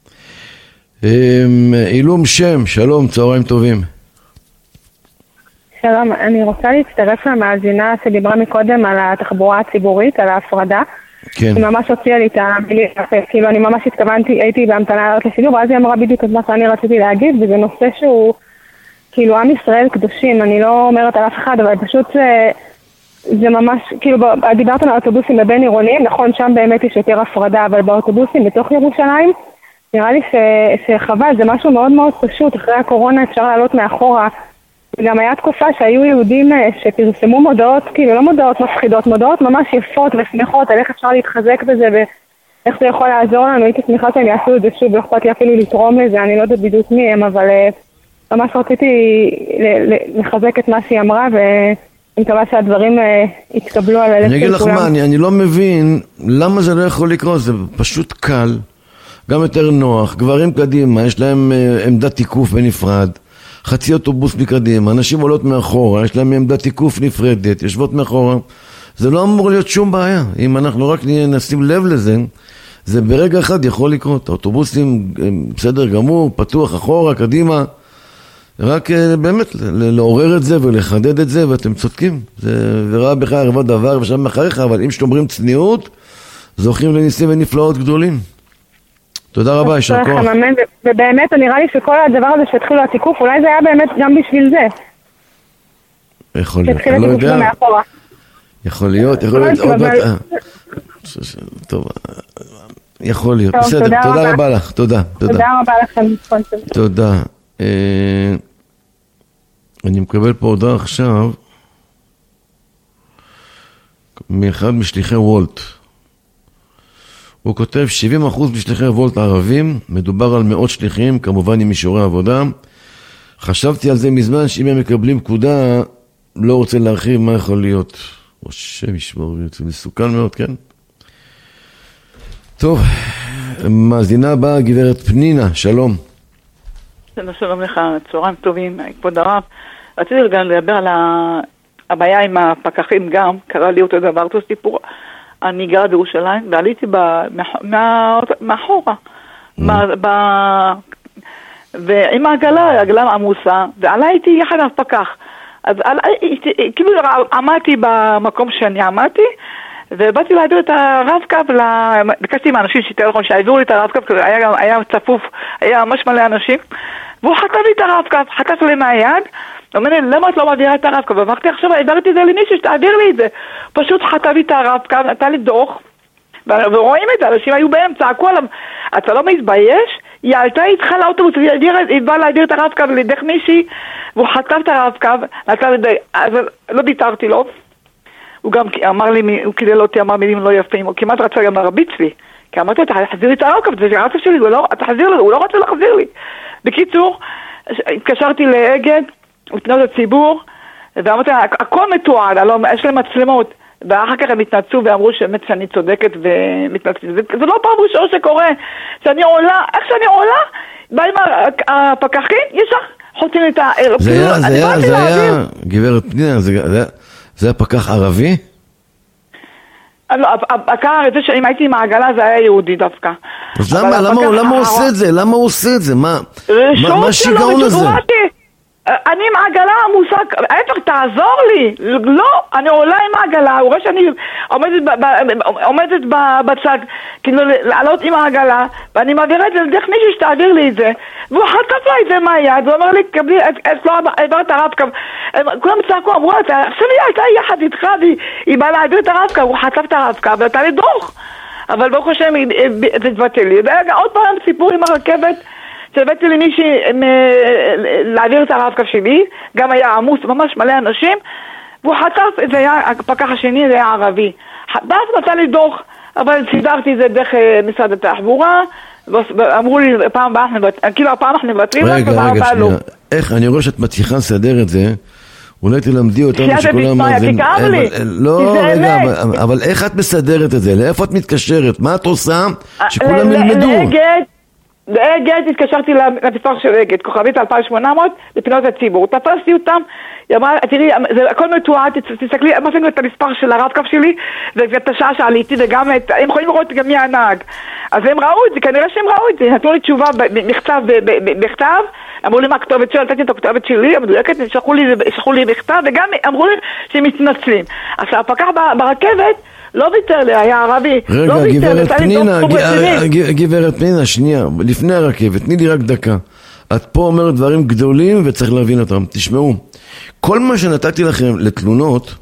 אילום שם, שלום, צהריים טובים. שלום, אני רוצה להצטרף למאזינה שדיברה מקודם על התחבורה הציבורית, על ההפרדה. כן. היא ממש הוציאה לי את המילים, כאילו אני ממש התכוונתי, הייתי בהמתנה לעלות לשידור, ואז היא אמרה בדיוק את מה שאני רציתי להגיד, וזה נושא שהוא, כאילו עם ישראל קדושים, אני לא אומרת על אף אחד, אבל פשוט זה, זה ממש, כאילו דיברת על האוטובוסים בבין עירוניים, נכון, שם באמת יש יותר הפרדה, אבל באוטובוסים בתוך ירושלים, נראה לי ש, שחבל, זה משהו מאוד מאוד פשוט, אחרי הקורונה אפשר לעלות מאחורה, וגם היה תקופה שהיו יהודים שפרסמו מודעות, כאילו לא מודעות מפחידות, מודעות ממש יפות ושמחות על איך אפשר להתחזק בזה ואיך זה יכול לעזור לנו. הייתי שמחה שהם יעשו את זה שוב, לא אכפת לי אפילו לתרום לזה, אני לא יודעת בדיוק מי הם, אבל ממש רציתי לחזק את מה שהיא אמרה ואני מקווה שהדברים יתקבלו על הלב של כולם. אני אגיד לך מה, אני, אני לא מבין למה זה לא יכול לקרות, זה פשוט קל, גם יותר נוח, גברים קדימה, יש להם עמדת תיקוף בנפרד. חצי אוטובוס מקדימה, אנשים עולות מאחורה, יש להם עמדת תיקוף נפרדת, יושבות מאחורה. זה לא אמור להיות שום בעיה. אם אנחנו רק נשים לב לזה, זה ברגע אחד יכול לקרות. האוטובוסים בסדר גמור, פתוח אחורה, קדימה. רק באמת לעורר את זה ולחדד את זה, ואתם צודקים. זה וראה בך ערבות דבר ושם אחריך, אבל אם שתאמרים צניעות, זוכים לניסים ונפלאות גדולים. תודה רבה, ישר כוח. ובאמת נראה לי שכל הדבר הזה שהתחילו התיקוף, אולי זה היה באמת גם בשביל זה. יכול להיות, אני לא יודע. יכול להיות, יכול להיות עוד מעט. טוב, יכול להיות, בסדר, תודה רבה לך, תודה. תודה רבה לכם. תודה. אני מקבל פה הודעה עכשיו, מאחד משליחי וולט. הוא כותב שבעים אחוז משליחי וולט ערבים, מדובר על מאות שליחים, כמובן עם אישורי עבודה. חשבתי על זה מזמן שאם הם מקבלים פקודה, לא רוצה להרחיב מה יכול להיות. או שם ישמור, זה מסוכן מאוד, כן? טוב, מאזינה הבאה, גברת פנינה, שלום. שלום לך, צהריים טובים, כבוד הרב. רציתי רגע לדבר על הבעיה עם הפקחים גם, קרה לי אותו דבר, אותו סיפור. אני גרה בירושלים, ועליתי מאחורה, ועם העגלה, העגלה עמוסה, ועלה איתי יחד הפקח. אז כאילו עמדתי במקום שאני עמדתי, ובאתי להעביר את הרב-קו, ביקשתי מהאנשים שטלפון שהעבירו לי את הרב-קו, כי היה צפוף, היה ממש מלא אנשים, והוא חטף לי את הרב-קו, חטף לי מהיד, הוא אומר לי, למה את לא מעבירה את הרב-קו? ואמרתי, עכשיו העברתי את זה למישהו שתעביר לי את זה. פשוט חטף לי את הרב-קו, נתן לי דוח, ורואים את זה, אנשים היו בהם, צעקו עליו, אתה לא מתבייש? היא עלתה איתך לאוטובוס, היא באה להעביר את הרב-קו לדרך מישהי, והוא חטף את הרב-קו, נתן לי את זה, אז לא ביטרתי לו. הוא גם אמר לי, הוא קילל אותי, אמר מילים לא יפים, הוא כמעט רצה גם להרביץ לי, כי אמרתי, תחזיר לי את הרב-קו, זה הרב שלי, תחזיר לי, הוא לא רצה להחזיר לי. בקיצור, התקשרתי לאגד, ופנות הציבור, ואמרתי, הכל מתועד, יש להם מצלמות, ואחר כך הם התנצו ואמרו שבאמת שאני צודקת ומתנצלת. זה לא פעם ראשונה שקורה, שאני עולה, איך שאני עולה, באים הפקחים, יש לך, חוצים את ה... זה היה, זה היה, זה היה, גברת פנינה, זה היה פקח ערבי? הפקח, זה שאם הייתי עם העגלה זה היה יהודי דווקא. אז למה, למה הוא עושה את זה? למה הוא עושה את זה? מה השיגעון הזה? אני עם העגלה עמוסה, ההפך, תעזור לי. לא, אני עולה עם העגלה, הוא רואה שאני עומדת, עומדת בצד, כאילו לעלות עם העגלה, ואני מעבירה את זה לדרך מישהו שתעביר לי את זה, והוא חטף לה את זה מהיד, הוא אומר לי, קבלי, את לא עברת הרב-קו. כולם צעקו, אמרו, עכשיו היא הייתה יחד איתך, והיא באה להעביר את הרב-קו, הוא חטף את הרב-קו, ונתן לי דוח. אבל ברוך השם, זה התבטל לי. עוד פעם סיפור עם הרכבת, שהבאתי למישהי להעביר את הרב-קו שלי, גם היה עמוס, ממש מלא אנשים, והוא חטף, זה היה, הפקח השני זה היה ערבי. ואז נתן לי דוח, אבל סידרתי את זה דרך משרד התחבורה, ואמרו לי, פעם הבאה, כאילו הפעם אנחנו מבטרים, רגע, רגע, שנייה. איך, אני רואה שאת מצליחה לסדר את זה, אולי תלמדי אותנו שכולם... לא, רגע, אבל איך את מסדרת את זה? לאיפה את מתקשרת? מה את עושה שכולם ילמדו? באגד התקשרתי למספר של אגד, כוכבית אלפיים ושמונה מאות, לפנות הציבור. תפסתי אותם, היא אמרה, תראי, זה הכל מתועד, תסתכלי, מה שאני את המספר של הרב-קו שלי, ואת השעה שעליתי, וגם הם יכולים לראות גם מי הנהג. אז הם ראו את זה, כנראה שהם ראו את זה, נתנו לי תשובה בכתב, בכתב, אמרו לי מה הכתובת שלי, נתתי את הכתובת שלי, המדויקת, שלחו לי בכתב, וגם אמרו לי שהם מתנצלים. עכשיו, הפקח ברכבת, לא ויתר לי, היה ערבי. רגע, גברת פנינה, גברת פנינה, שנייה, לפני הרכבת, תני לי רק דקה. את פה אומרת דברים גדולים וצריך להבין אותם. תשמעו, כל מה שנתתי לכם לתלונות,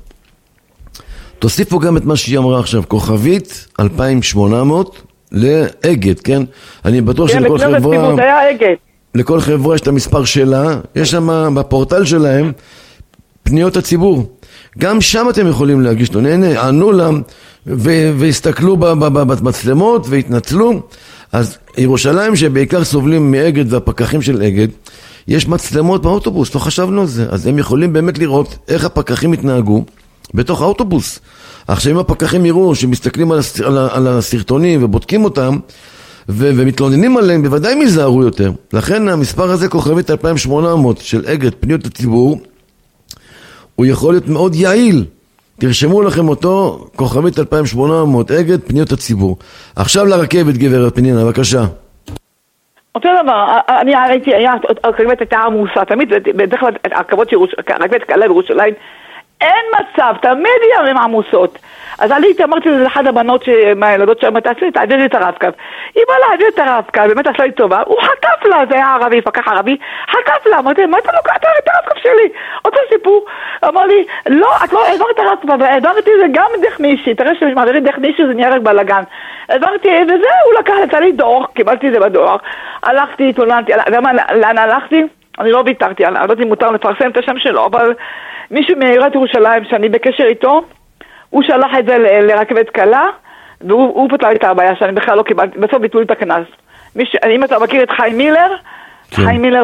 תוסיפו גם את מה שהיא אמרה עכשיו, כוכבית אלפיים ושמונה מאות לאגד, כן? אני בטוח שלכל חברה, לכל חברה יש את המספר שלה, יש שם בפורטל שלהם פניות הציבור. גם שם אתם יכולים להגיש לו, הנה, ענו להם והסתכלו במצלמות והתנצלו. אז ירושלים שבעיקר סובלים מאגד והפקחים של אגד, יש מצלמות באוטובוס, לא חשבנו על זה, אז הם יכולים באמת לראות איך הפקחים התנהגו בתוך האוטובוס. עכשיו אם הפקחים יראו שמסתכלים על, הסר, על הסרטונים ובודקים אותם ו- ומתלוננים עליהם, בוודאי מזהרו יותר. לכן המספר הזה, כוכבית אלפיים ושמונה מאות של אגד פניות הציבור, הוא יכול להיות מאוד יעיל. תרשמו לכם אותו, כוכבית אלפיים ושמונה מאות אגד פניות הציבור. עכשיו לרכבת, גברת פנינה, בבקשה. אותו דבר, אני ראיתי, הרכבת הייתה עמוסה, תמיד, בדרך כלל הרכבת קלה בירושלים, אין מצב, תמיד ימים עמוסות. אז עליתי, אמרתי לאחד הבנות מהילדות שם, תעשי, תעביר לי את הרב-קו. היא באה להעביר את הרב-קו, באמת עשה לי טובה, הוא חטף לה, זה היה ערבי, פקח ערבי, חטף לה, אמרתי, מה אתה לוקח את הרב-קו שלי? אותו סיפור, אמר לי, לא, את לא העברת את הרב-קו, והעברתי זה גם דרך מישהי, תראה שמעבירים דרך מישהי, זה נהיה רק בלגן. העברתי, וזה, הוא לקח, יצא לי דוח, קיבלתי את זה בדוח, הלכתי, התלוננתי, לאן הלכתי? אני לא ויתרתי, אני לא יודעת אם מותר לפרסם את השם שלו, אבל מישהו מעיריית ירושלים שאני בקשר איתו, הוא שלח את זה לרכבת קלה, והוא פתר את הבעיה שאני בכלל לא קיבלתי, בסוף ביטלו את הכנס. אם אתה מכיר את חיים מילר, חיים מילר,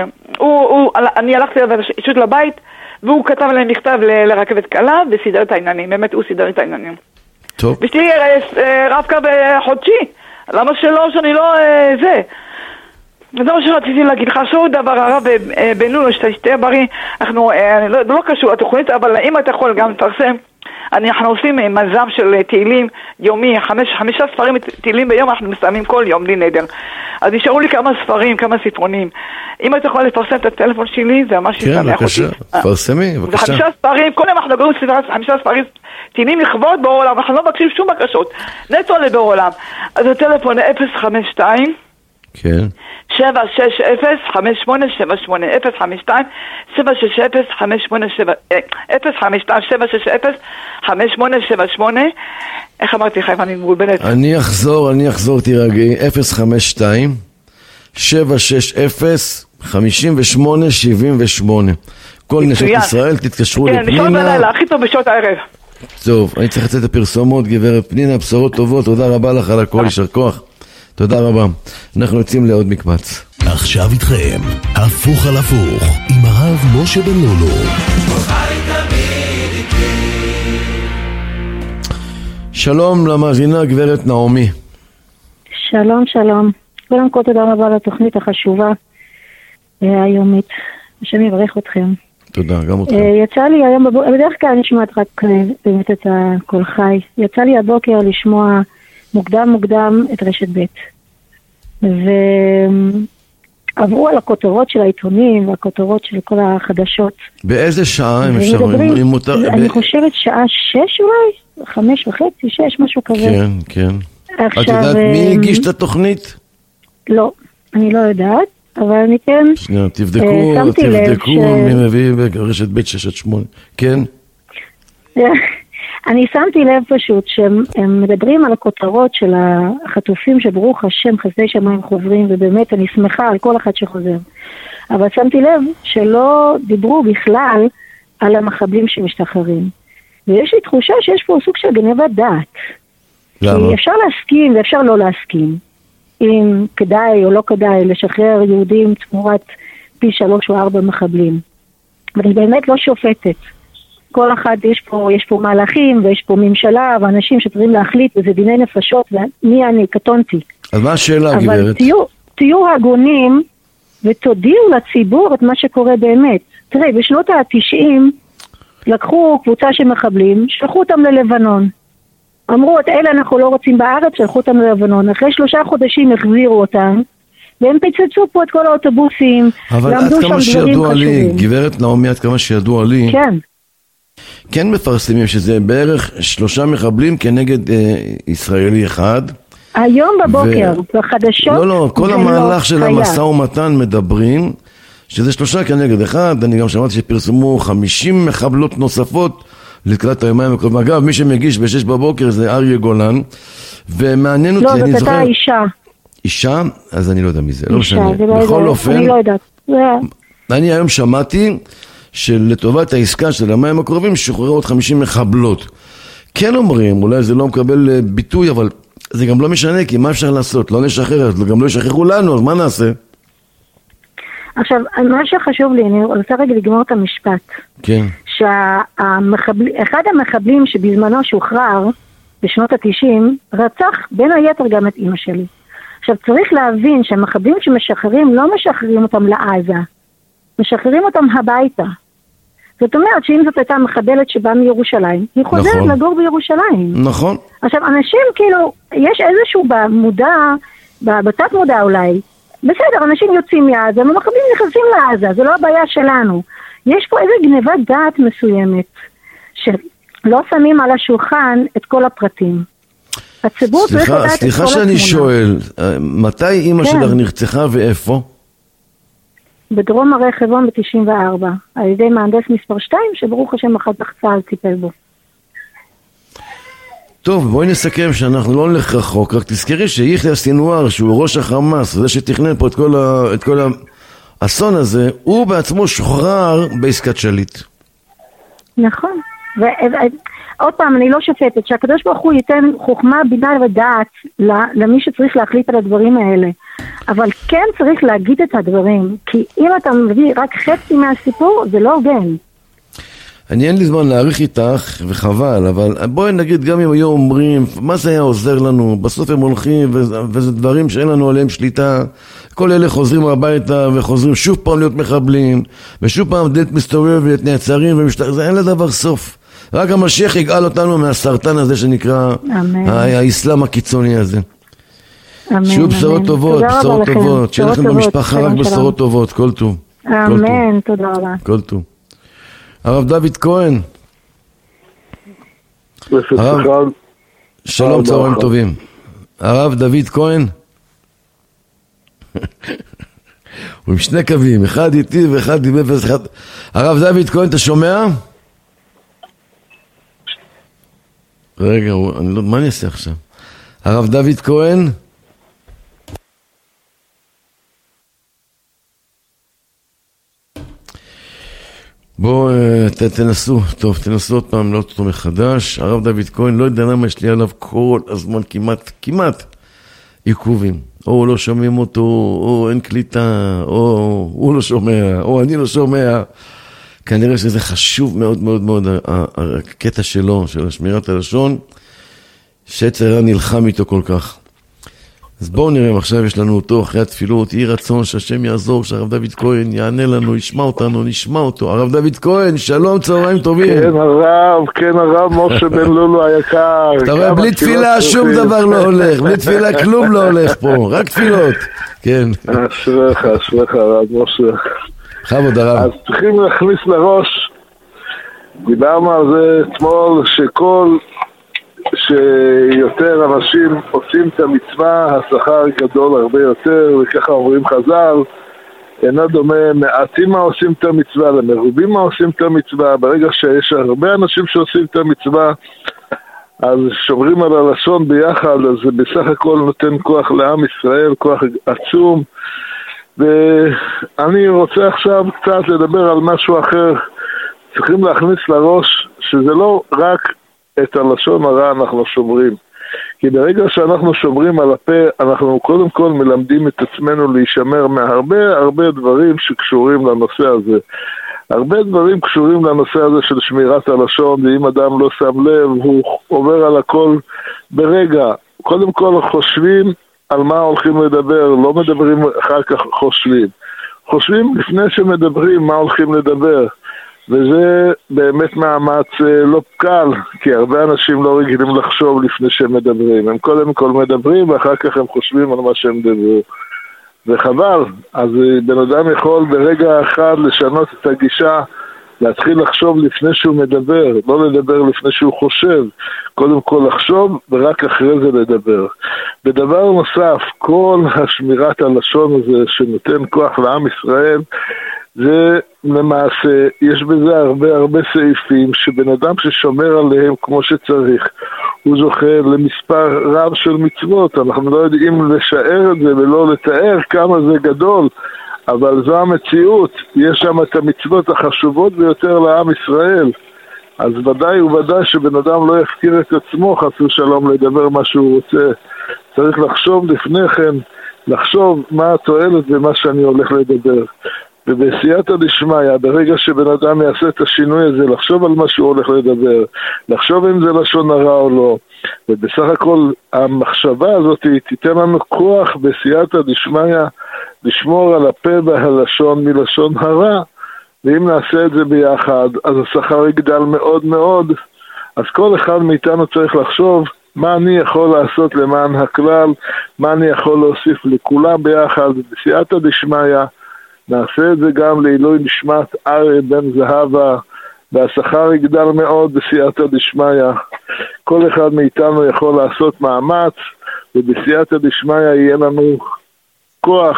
אני הלכתי אישות לבית, והוא כתב להם מכתב לרכבת קלה, וסידר את העניינים, באמת הוא סידר את העניינים. טוב. ושלי רב-קו חודשי, למה שלא, שאני לא אה, זה? זה מה שרציתי להגיד לך, שעוד דבר הרב בינינו, שתהיה בריא, אנחנו, אה, לא, לא קשור לתוכנית, אבל אם אתה יכול גם לפרסם, אנחנו עושים מזם של תהילים יומי, חמש, חמישה ספרים תהילים ביום, אנחנו מסיימים כל יום, בלי נדר. אז נשארו לי כמה ספרים, כמה ספרונים. אם אתה יכול לפרסם את הטלפון שלי, זה ממש ישמח אותי. כן, בבקשה, פרסמי, בבקשה. זה חמישה ספרים, כל יום אנחנו גורמים חמישה ספרים תהילים לכבוד באור עולם, אנחנו לא מבקשים שום בקשות, נטו לבאור עולם. אז הטלפון אפס חמש שתיים כן. שבע שש אפס חמש שמונה שבע שמונה אפס חמש שתיים שבע שש אפס חמש שמונה שבע אפס חמש שתיים שבע שש אפס חמש שמונה שבע שמונה. איך אמרתי לך אם אני מבולבלת? אני אחזור, אני אחזור, תירגעי. אפס חמש שתיים שבע שש אפס חמש שמונה שבע שמונה. כל נשות ישראל תתקשרו לפנינה. כן, בשעות בלילה, הכי טוב בשעות הערב. טוב, אני צריך לצאת הפרסומות, גברת פנינה, בשורות טובות, תודה רבה לך על הכל, יישר כוח. תודה רבה. אנחנו יוצאים לעוד מקבץ. עכשיו איתכם, הפוך על הפוך, עם הרב משה בן לולו. שלום למאזינה גברת נעמי. שלום, שלום. קודם כל תודה רבה על התוכנית החשובה היומית. השם יברך אתכם. תודה, גם אתכם. יצא לי היום בבוקר, בדרך כלל אני שומעת רק באמת את הקול חי. יצא לי הבוקר לשמוע מוקדם מוקדם את רשת ב' ועברו על הכותרות של העיתונים והכותרות של כל החדשות. באיזה שעה הם אפשר? אני חושבת שעה שש אולי, חמש וחצי, שש, משהו כזה. כן, כן. את יודעת מי הגיש את התוכנית? לא, אני לא יודעת, אבל אני כן... שנייה, תבדקו, תבדקו מי מביא ברשת ב' שש עד שמונה. כן? אני שמתי לב פשוט שהם מדברים על הכותרות של החטופים שברוך השם חסדי שמיים חוזרים, ובאמת אני שמחה על כל אחד שחוזר. אבל שמתי לב שלא דיברו בכלל על המחבלים שמשתחררים. ויש לי תחושה שיש פה סוג של גנבת דעת. למה? כי אפשר להסכים ואפשר לא להסכים. אם כדאי או לא כדאי לשחרר יהודים תמורת פי שלוש או ארבע מחבלים. ואני באמת לא שופטת. כל אחד יש פה, יש פה מהלכים ויש פה ממשלה ואנשים שצריכים להחליט וזה דיני נפשות ומי אני קטונתי. אז מה השאלה גברת? אבל תהיו, תהיו הגונים ותודיעו לציבור את מה שקורה באמת. תראה, בשנות ה-תשעים לקחו קבוצה של מחבלים, שלחו אותם ללבנון. אמרו, את אלה אנחנו לא רוצים בארץ, שלחו אותם ללבנון. אחרי שלושה חודשים החזירו אותם, והם פיצצו פה את כל האוטובוסים. אבל עד כמה שידוע לי, גברת נעמי, עד כמה שידוע לי, כן. כן מפרסמים שזה בערך שלושה מחבלים כנגד אה, ישראלי אחד. היום בבוקר, ו... בחדשות... לא, לא, כל המהלך של המשא ומתן מדברים שזה שלושה כנגד אחד. אני גם שמעתי שפרסמו חמישים מחבלות נוספות לקראת היומיים הקרובים. אגב, מי שמגיש בשש בבוקר זה אריה גולן, ומעניין אותי, לא, אני זאת זוכר... הייתה אישה. אישה? אז אני לא יודע מי זה, לא אישה, משנה. זה לא בכל יודע, אופן, אני לא יודעת. זה... אני היום שמעתי שלטובת העסקה של היומיים הקרובים שוחררו עוד חמישים מחבלות. כן אומרים, אולי זה לא מקבל ביטוי, אבל זה גם לא משנה, כי מה אפשר לעשות? לא נשחרר, אז גם לא ישחררו לנו, אז מה נעשה? עכשיו, מה שחשוב לי, אני רוצה רגע לגמור את המשפט. כן. שאחד המחבלים שבזמנו שוחרר, בשנות ה-תשעים, רצח בין היתר גם את אמא שלי. עכשיו, צריך להבין שהמחבלים שמשחררים, לא משחררים אותם לעזה, משחררים אותם הביתה. זאת אומרת שאם זאת הייתה מחבלת שבאה מירושלים, היא חוזרת נכון. לגור בירושלים. נכון. עכשיו, אנשים כאילו, יש איזשהו במודע, בתת מודע אולי, בסדר, אנשים יוצאים מעזה, ומחבלים נכנסים לעזה, זה לא הבעיה שלנו. יש פה איזו גנבת דעת מסוימת, שלא שמים על השולחן את כל הפרטים. הציבור צריך לדעת את כל התמונה. סליחה שאני שואל, מתי אמא כן. שלך נרצחה ואיפה? בדרום הרי חברון ב-תשעים וארבע, על ידי מהנדס מספר שתיים, שברוך השם אחת כך צה"ל טיפל בו. טוב, בואי נסכם שאנחנו לא נלך רחוק, רק תזכרי שיחיא סינואר, שהוא ראש החמאס, זה שתכנן פה את כל, ה, את כל האסון הזה, הוא בעצמו שוחרר בעסקת שליט. נכון. ועוד פעם, אני לא שופטת, שהקדוש ברוך הוא ייתן חוכמה, בינה ודעת למי שצריך להחליט על הדברים האלה. אבל כן צריך להגיד את הדברים, כי אם אתה מביא רק חצי מהסיפור, זה לא הוגן. אני אין לי זמן להעריך איתך, וחבל, אבל בואי נגיד, גם אם היו אומרים, מה זה היה עוזר לנו? בסוף הם הולכים, וזה דברים שאין לנו עליהם שליטה. כל אלה חוזרים הביתה, וחוזרים שוב פעם להיות מחבלים, ושוב פעם דלת מסתובבת, נעצרים, ומשתחררים, זה אין לדבר סוף. רק המשיח יגאל אותנו מהסרטן הזה שנקרא האסלאם הקיצוני הזה. אמן, שוב בשורות טובות, בשורות טובות, שיהיה לכם במשפחה רק בשורות טובות, כל טוב. אמן, תודה רבה. כל טוב. הרב דוד כהן. הרב, שלום, צהריים טובים. הרב דוד כהן. הוא עם שני קווים, אחד איתי ואחד עם אפס אחד. הרב דוד כהן, אתה שומע? רגע, אני לא, מה אני אעשה עכשיו? הרב דוד כהן? בואו תנסו, טוב, תנסו עוד פעם, לא אותו מחדש. הרב דוד כהן, לא יודע למה יש לי עליו כל הזמן כמעט, כמעט עיכובים. או לא שומעים אותו, או אין קליטה, או הוא לא שומע, או אני לא שומע. כנראה שזה חשוב מאוד מאוד מאוד, הקטע שלו, של השמירת הלשון, שיצר נלחם איתו כל כך. אז בואו נראה, עכשיו יש לנו אותו אחרי התפילות, יהי רצון שהשם יעזור, שהרב דוד כהן יענה לנו, ישמע אותנו, נשמע אותו. הרב דוד כהן, שלום, צהריים טובים. כן הרב, כן הרב, משה בן לולו היקר. אתה רואה, בלי תפילה שום דבר לא הולך, בלי תפילה כלום לא הולך פה, רק תפילות. כן. אשריך, אשריך הרב, משה. חבוד הרב. אז צריכים להכניס לראש, דיברנו על זה אתמול, שכל... שיותר אנשים עושים את המצווה, השכר גדול הרבה יותר, וככה אומרים חז"ל, אינו דומה מעטים מה עושים את המצווה, למרובים מה עושים את המצווה. ברגע שיש הרבה אנשים שעושים את המצווה, אז שומרים על הלשון ביחד, אז זה בסך הכל נותן כוח לעם ישראל, כוח עצום. ואני רוצה עכשיו קצת לדבר על משהו אחר. צריכים להכניס לראש שזה לא רק את הלשון הרע אנחנו שומרים. כי ברגע שאנחנו שומרים על הפה, אנחנו קודם כל מלמדים את עצמנו להישמר מהרבה הרבה דברים שקשורים לנושא הזה. הרבה דברים קשורים לנושא הזה של שמירת הלשון, ואם אדם לא שם לב, הוא עובר על הכל ברגע. קודם כל חושבים על מה הולכים לדבר, לא מדברים אחר כך חושבים. חושבים לפני שמדברים מה הולכים לדבר. וזה באמת מאמץ לא קל, כי הרבה אנשים לא רגילים לחשוב לפני שהם מדברים. הם קודם כל מדברים, ואחר כך הם חושבים על מה שהם מדברים. וחבל, אז בן אדם יכול ברגע אחד לשנות את הגישה, להתחיל לחשוב לפני שהוא מדבר, לא לדבר לפני שהוא חושב. קודם כל לחשוב, ורק אחרי זה לדבר. בדבר נוסף, כל השמירת הלשון הזה שנותן כוח לעם ישראל, זה למעשה, יש בזה הרבה הרבה סעיפים שבן אדם ששומר עליהם כמו שצריך, הוא זוכה למספר רב של מצוות. אנחנו לא יודעים לשער את זה ולא לתאר כמה זה גדול, אבל זו המציאות. יש שם את המצוות החשובות ביותר לעם ישראל. אז ודאי וודאי שבן אדם לא יפקיר את עצמו חס ושלום לדבר מה שהוא רוצה. צריך לחשוב לפני כן, לחשוב מה התועלת ומה שאני הולך לדבר. ובסייעתא דשמיא, ברגע שבן אדם יעשה את השינוי הזה, לחשוב על מה שהוא הולך לדבר, לחשוב אם זה לשון הרע או לא, ובסך הכל המחשבה הזאת תיתן לנו כוח בסייעתא דשמיא לשמור על הפה והלשון מלשון הרע. ואם נעשה את זה ביחד, אז השכר יגדל מאוד מאוד. אז כל אחד מאיתנו צריך לחשוב מה אני יכול לעשות למען הכלל, מה אני יכול להוסיף לכולם ביחד. בסייעתא דשמיא נעשה את זה גם לעילוי נשמת אריה בן זהבה, והשכר יגדל מאוד בסייעתא דשמיא. כל אחד מאיתנו יכול לעשות מאמץ, ובסייעתא דשמיא יהיה לנו כוח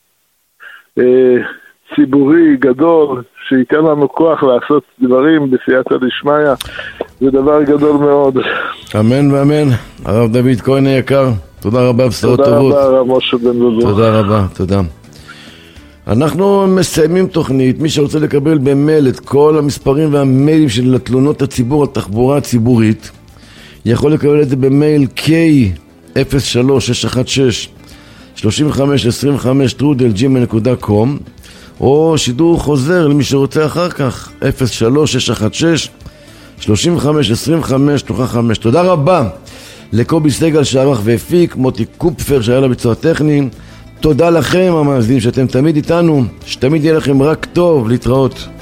אה, ציבורי גדול, שייתן לנו כוח לעשות דברים בסייעתא דשמיא. זה דבר גדול מאוד. אמן ואמן. הרב דוד כהן היקר, תודה רבה, בשורות טובות. תודה רבה, הרב משה בן לולו. תודה רבה, תודה. אנחנו מסיימים תוכנית. מי שרוצה לקבל במייל את כל המספרים והמיילים של התלונות הציבור על תחבורה הציבורית, יכול לקבל את זה במייל קיי אפס שלוש שש אחת שש שלושים וחמש עשרים וחמש טרודל ג'ימייל נקודה קום, או שידור חוזר למי שרוצה אחר כך, אפס שלוש שש אחת שש שלושים וחמש עשרים וחמש חמש. תודה רבה לקובי סגל שערך והפיק, מוטי קופפר שהיה לביצוע טכני. תודה לכם המאזינים שאתם תמיד איתנו, שתמיד יהיה לכם רק טוב, להתראות.